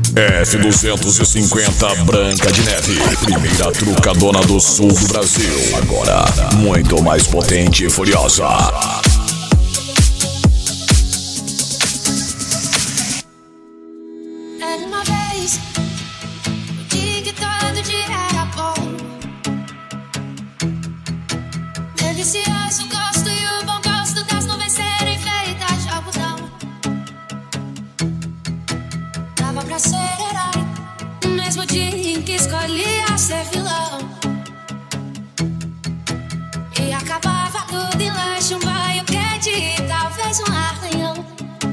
F250 Branca de Neve, primeira trucadona do sul do Brasil. Agora, muito mais potente e furiosa. Era uma vez, o dia que todo dia era bom. Delicioso gosto e o bom gosto das nuvens serem feitas de algodão. Dava pra ser herói no mesmo dia em que escolhia ser vilão. E acabava tudo em lanche, um banho quente e talvez um arranhão.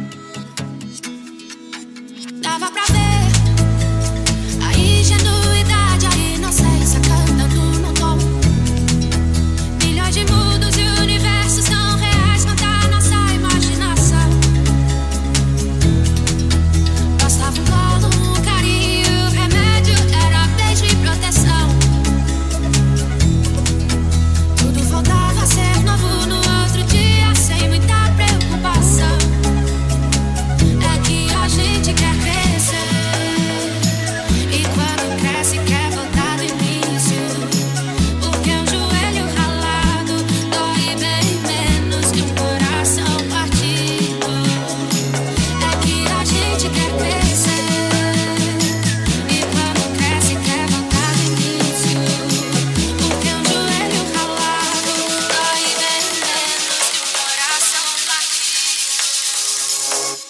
Dava pra ver a ingenuidade, a inocência cantando no tom. Milhões de mundos e universos tão reais quanto a nossa imaginação. Bastava um colo, um carinho, o remédio era beijo e proteção. Tudo voltava a ser novo no outro dia, sem muita preocupação. É que a gente quer crescer, e quando cresce quer voltar do início. Porque um joelho ralado dói bem menos que um coração partido. É que a gente quer crescer, e quando cresce quer voltar do início. Porque um joelho ralado dói bem menos que um coração partido.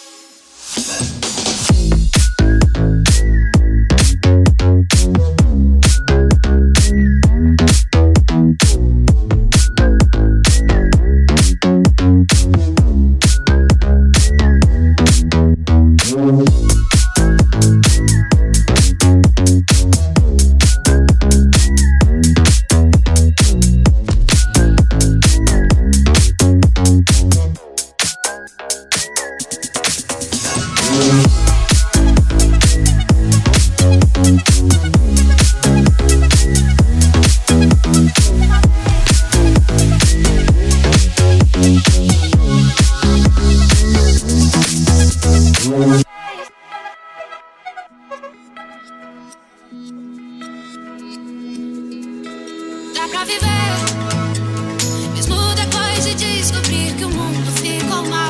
Dá pra viver, mesmo depois de descobrir que o mundo ficou mal.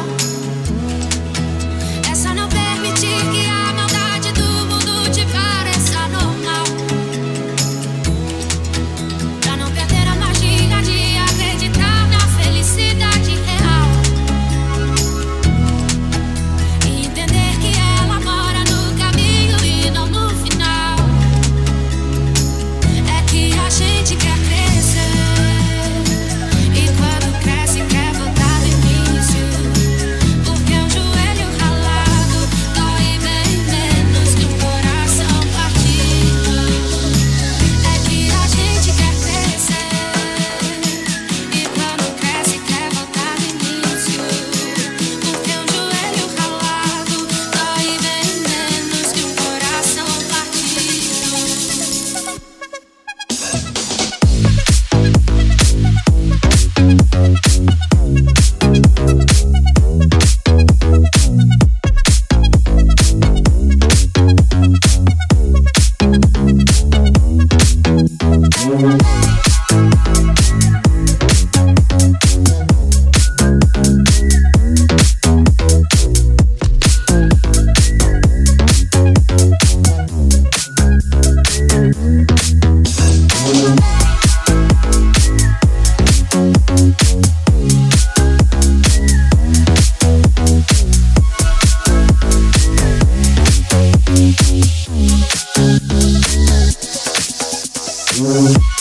É só não permitir que a maldade do mundo te pareça normal. Pra não perder a magia de acreditar na felicidade real. E entender que ela mora no caminho e não no final. É que a gente quer crescer, e quando cresce quer voltar do início. Porque um joelho ralado dói bem menos que um coração partido. É que a gente quer crescer, e quando cresce quer voltar do início. Porque um joelho ralado dói bem menos que um coração partido. We'll be right back.